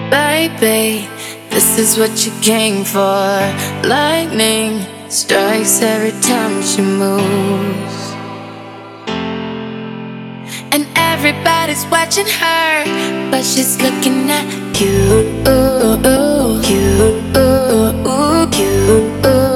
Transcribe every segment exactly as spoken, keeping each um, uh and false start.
Baby, this is what you came for. Lightning strikes every time she moves, and everybody's watching her, but she's looking at you, you, you, you,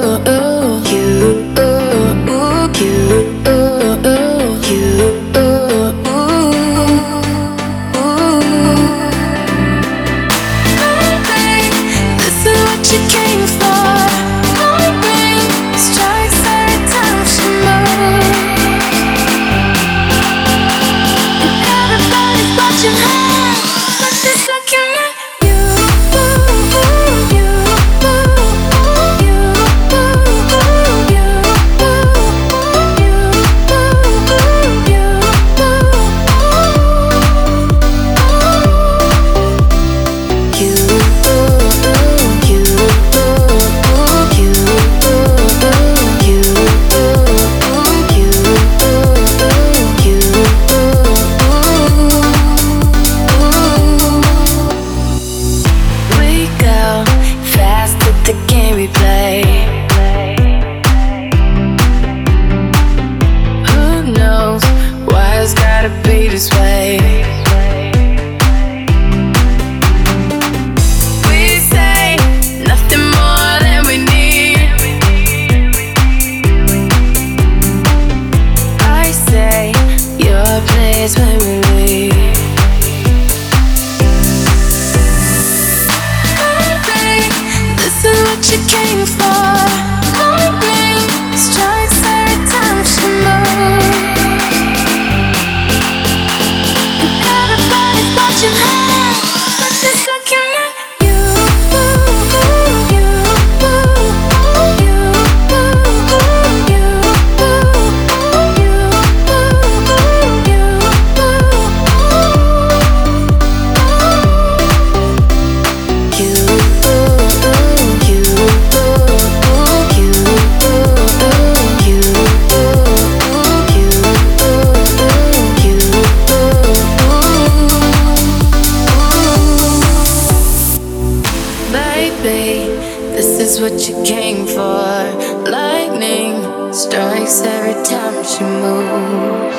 what you came for. Lightning strikes every time she moves.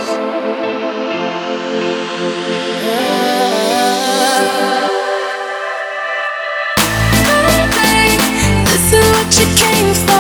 Baby, this is what you came for.